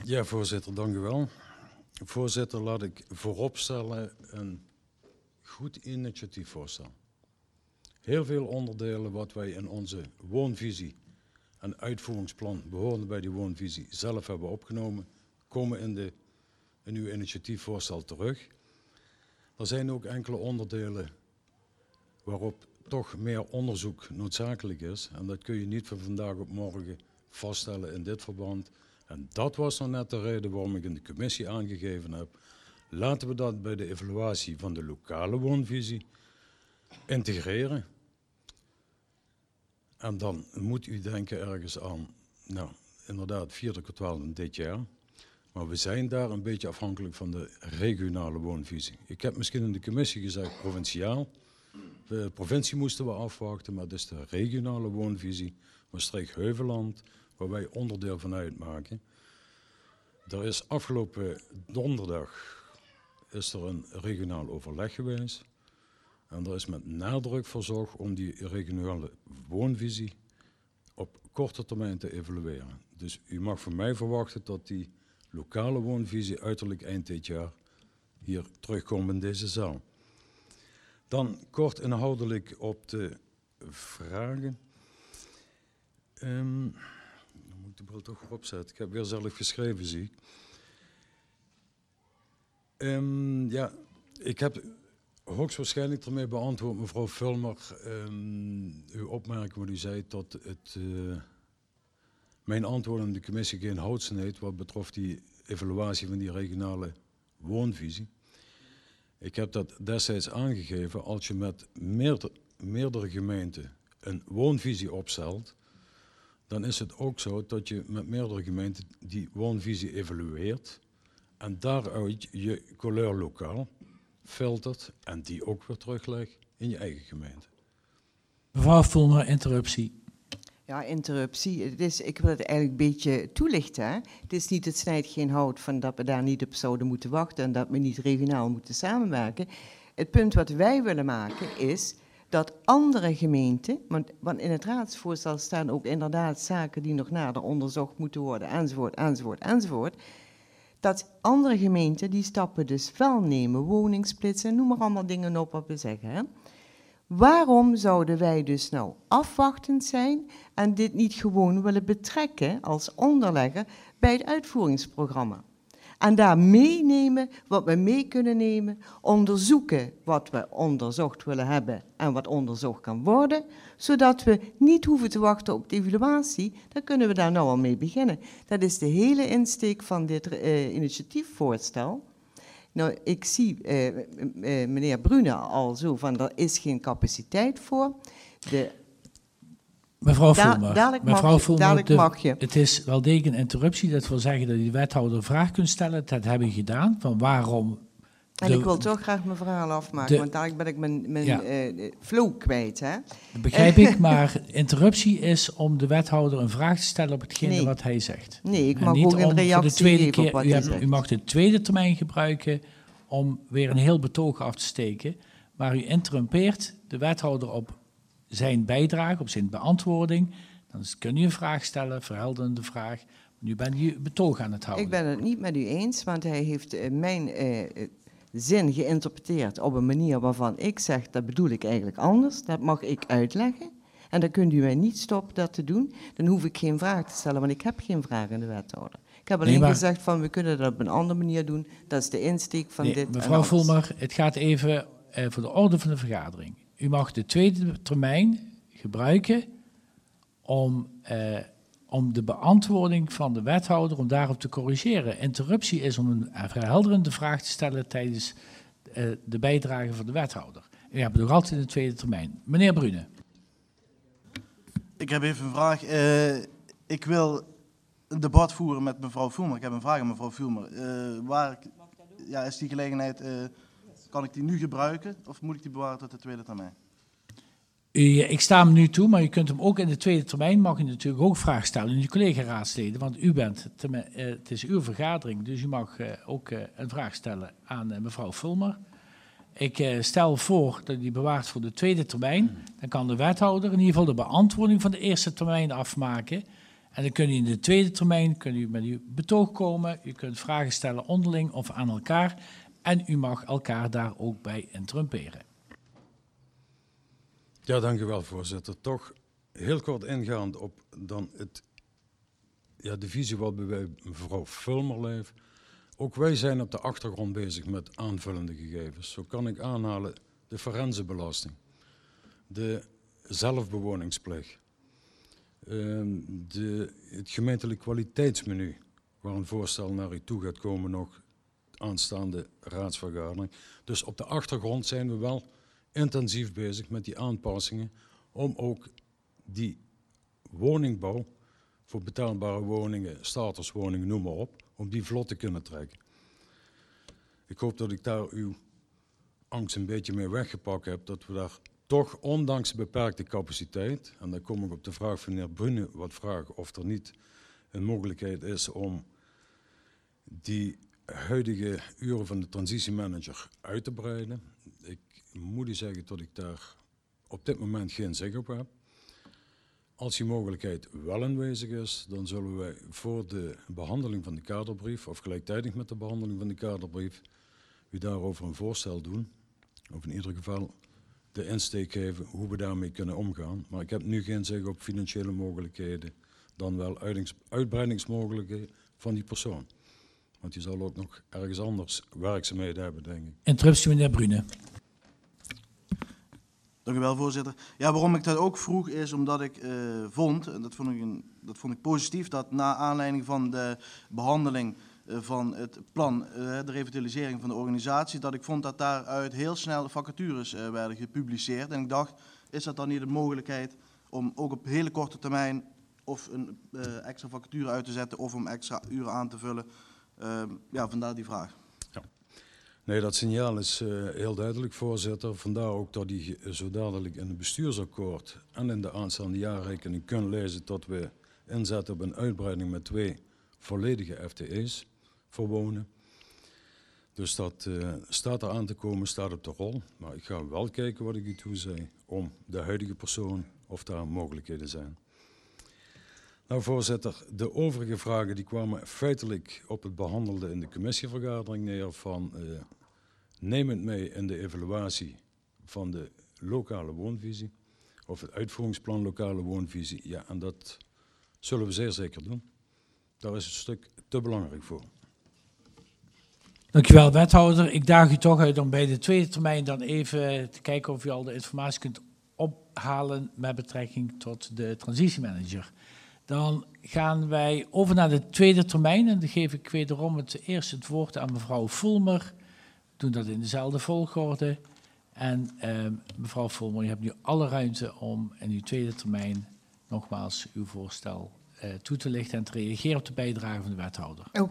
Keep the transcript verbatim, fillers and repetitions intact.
Ja, voorzitter, dank u wel. Voorzitter, laat ik vooropstellen een goed initiatiefvoorstel. Heel veel onderdelen wat wij in onze woonvisie en uitvoeringsplan behorende bij die woonvisie zelf hebben opgenomen, komen in, de, in uw initiatiefvoorstel terug. Er zijn ook enkele onderdelen waarop toch meer onderzoek noodzakelijk is. En dat kun je niet van vandaag op morgen vaststellen in dit verband. En dat was nou net de reden waarom ik in de commissie aangegeven heb. Laten we dat bij de evaluatie van de lokale woonvisie integreren. En dan moet u denken ergens aan, nou inderdaad, vierde kwartaal van dit jaar. Maar we zijn daar een beetje afhankelijk van de regionale woonvisie. Ik heb misschien in de commissie gezegd provinciaal. De provincie moesten we afwachten, maar het is de regionale woonvisie, Maastricht-Heuveland, waar wij onderdeel van uitmaken. Er is afgelopen donderdag is er een regionaal overleg geweest. En er is met nadruk verzorgd om die regionale woonvisie op korte termijn te evalueren. Dus u mag van mij verwachten dat die lokale woonvisie uiterlijk eind dit jaar hier terugkomt in deze zaal. Dan kort inhoudelijk op de vragen. Um, dan moet ik de bril toch weer opzetten. Ik heb weer zelf geschreven, zie ik. Um, ja, ik heb hoogstwaarschijnlijk ermee beantwoord, mevrouw Vulmer, um, uw opmerking wat u zei dat het, uh, mijn antwoord aan de commissie geen hout sneed wat betrof die evaluatie van die regionale woonvisie. Ik heb dat destijds aangegeven, als je met meerdere, meerdere gemeenten een woonvisie opstelt, dan is het ook zo dat je met meerdere gemeenten die woonvisie evalueert en daaruit je couleur lokaal filtert en die ook weer teruglegt in je eigen gemeente. Mevrouw Vulmer, interruptie. Ja, interruptie. Het is, ik wil het eigenlijk een beetje toelichten. Hè? Het is niet, het snijdt geen hout van dat we daar niet op zouden moeten wachten en dat we niet regionaal moeten samenwerken. Het punt wat wij willen maken is dat andere gemeenten, want, want in het raadsvoorstel staan ook inderdaad zaken die nog nader onderzocht moeten worden, enzovoort, enzovoort, enzovoort. Dat andere gemeenten die stappen dus wel nemen, woningsplitsen, noem maar allemaal dingen op wat we zeggen. Hè? Waarom zouden wij dus nou afwachtend zijn en dit niet gewoon willen betrekken als onderlegger bij het uitvoeringsprogramma? En daar meenemen wat we mee kunnen nemen, onderzoeken wat we onderzocht willen hebben en wat onderzocht kan worden, zodat we niet hoeven te wachten op de evaluatie, dan kunnen we daar nou al mee beginnen. Dat is de hele insteek van dit uh, initiatiefvoorstel. Nou, ik zie uh, uh, meneer Brune al zo van, er is geen capaciteit voor. De Mevrouw Vulmer, da dadelijk mevrouw mag je, Vulmer dadelijk de, mag je. Het is wel degelijk een interruptie. Dat wil zeggen dat je de wethouder een vraag kunt stellen. Dat hebben we gedaan. Van waarom... En de, ik wil toch graag mijn verhaal afmaken, de, want dadelijk ben ik mijn, mijn ja. uh, flow kwijt. Hè? Dat begrijp ik, maar interruptie is om de wethouder een vraag te stellen op hetgene nee. wat hij zegt. Nee, ik en mag ook een reactie de tweede geven keer, op wat u, hij hebt, zegt. U mag de tweede termijn gebruiken om weer een heel betoog af te steken, maar u interrumpeert de wethouder op zijn bijdrage, op zijn beantwoording. Dan kun je een vraag stellen, verhelderende vraag. Nu ben je betoog aan het houden. Ik ben het niet met u eens, want hij heeft uh, mijn uh, zin geïnterpreteerd op een manier waarvan ik zeg, dat bedoel ik eigenlijk anders. Dat mag ik uitleggen. En dan kunt u mij niet stoppen dat te doen. Dan hoef ik geen vraag te stellen, want ik heb geen vraag aan de wethouder. Ik heb alleen nee, maar... gezegd van, we kunnen dat op een andere manier doen. Dat is de insteek van nee, dit. Mevrouw Vulmer, het gaat even uh, voor de orde van de vergadering. U mag de tweede termijn gebruiken om, uh, om de beantwoording van de wethouder, om daarop te corrigeren. Interruptie is om een verhelderende vraag te stellen tijdens uh, de bijdrage van de wethouder. U hebt nog altijd de tweede termijn. Meneer Brune. Ik heb even een vraag. Uh, ik wil een debat voeren met mevrouw Vulmer. Ik heb een vraag aan mevrouw Vulmer. Uh, waar ja, is die gelegenheid, uh, kan ik die nu gebruiken of moet ik die bewaren tot de tweede termijn? U, ik sta hem nu toe, maar u kunt hem ook in de tweede termijn, mag u natuurlijk ook vragen stellen aan uw collega-raadsleden, want u bent, uh, het is uw vergadering, dus u mag uh, ook uh, een vraag stellen aan uh, mevrouw Vulmer. Ik uh, stel voor dat u die bewaart voor de tweede termijn. Dan kan de wethouder in ieder geval de beantwoording van de eerste termijn afmaken. En dan kun je in de tweede termijn kun u met uw betoog komen. U kunt vragen stellen onderling of aan elkaar. En u mag elkaar daar ook bij interrumperen. Ja, dank u wel, voorzitter. Toch heel kort ingaand op dan het, ja, de visie waarbij wij mevrouw Fulmer leeft. Ook wij zijn op de achtergrond bezig met aanvullende gegevens. Zo kan ik aanhalen de forensenbelasting, de zelfbewoningsplicht, uh, de, het gemeentelijk kwaliteitsmenu, waar een voorstel naar u toe gaat komen nog aanstaande raadsvergadering. Dus op de achtergrond zijn we wel intensief bezig met die aanpassingen om ook die woningbouw voor betaalbare woningen, starterswoningen, noem maar op, om die vlot te kunnen trekken. Ik hoop dat ik daar uw angst een beetje mee weggepakt heb, dat we daar toch, ondanks de beperkte capaciteit, en dan kom ik op de vraag van meneer Brune wat vragen of er niet een mogelijkheid is om die huidige uren van de transitiemanager uit te breiden. Ik moet u zeggen dat ik daar op dit moment geen zeg op heb. Als die mogelijkheid wel aanwezig is, dan zullen wij voor de behandeling van de kaderbrief, of gelijktijdig met de behandeling van de kaderbrief, u daarover een voorstel doen. Of in ieder geval de insteek geven hoe we daarmee kunnen omgaan. Maar ik heb nu geen zeg op financiële mogelijkheden, dan wel uitings- uitbreidingsmogelijkheden van die persoon. Want die zal ook nog ergens anders werkzaamheden hebben, denk ik. Interruptie, meneer Brune. Dank u wel, voorzitter. Ja, waarom ik dat ook vroeg is omdat ik uh, vond, en dat vond ik, een, dat vond ik positief, dat na aanleiding van de behandeling uh, van het plan, uh, de revitalisering van de organisatie, dat ik vond dat daaruit heel snel de vacatures uh, werden gepubliceerd. En ik dacht, is dat dan niet de mogelijkheid om ook op hele korte termijn of een uh, extra vacature uit te zetten of om extra uren aan te vullen? Uh, ja, vandaar die vraag. Nee, dat signaal is uh, heel duidelijk, voorzitter. Vandaar ook dat die uh, zo dadelijk in het bestuursakkoord en in de aanstaande jaarrekening kunnen lezen dat we inzetten op een uitbreiding met twee volledige F T E's voor wonen. Dus dat uh, staat er aan te komen, staat op de rol. Maar ik ga wel kijken wat ik u toe zei om de huidige persoon of daar mogelijkheden zijn. Nou, voorzitter, de overige vragen die kwamen feitelijk op het behandelde in de commissievergadering neer van uh, neem het mee in de evaluatie van de lokale woonvisie of het uitvoeringsplan lokale woonvisie. Ja, en dat zullen we zeer zeker doen. Daar is het stuk te belangrijk voor. Dank u wel, wethouder. Ik daag u toch uit om bij de tweede termijn dan even te kijken of u al de informatie kunt ophalen met betrekking tot de transitiemanager. Dan gaan wij over naar de tweede termijn en dan geef ik wederom het eerst het woord aan mevrouw Fulmer. We doen dat in dezelfde volgorde. En uh, mevrouw Fulmer, u hebt nu alle ruimte om in uw tweede termijn nogmaals uw voorstel uh, toe te lichten en te reageren op de bijdrage van de wethouder. Oké,